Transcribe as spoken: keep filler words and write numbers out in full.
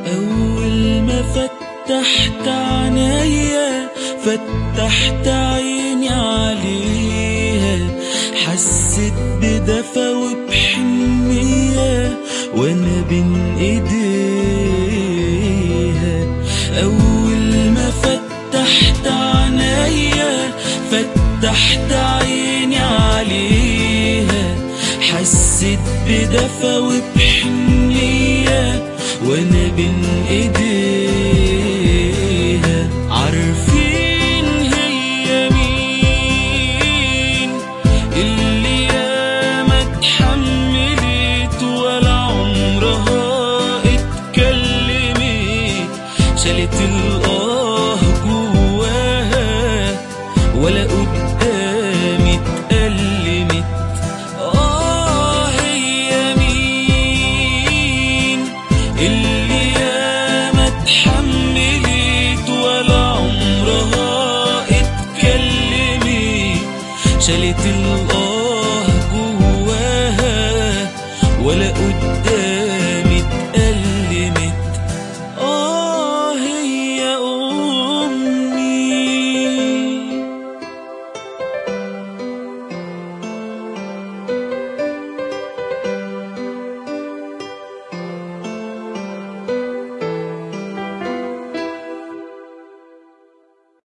أول ما فتحت عينيا فتحت عيني عليها، حسيت بدفى وبحنية وانا بين ايديها. أول ما فتحت عينيا فتحت عيني عليها، حسيت بدفى وبحنية وانا بين ايديها. عارفين هي مين اللي ياما اتحملت ولا عمرها اتكلمت، شالت الآه جواها ولا قدامي اتألمت. آه هي مين اللي ياما اتحملت ولا عمرها اتكلمت، شالت الآه جواها ولا قدامي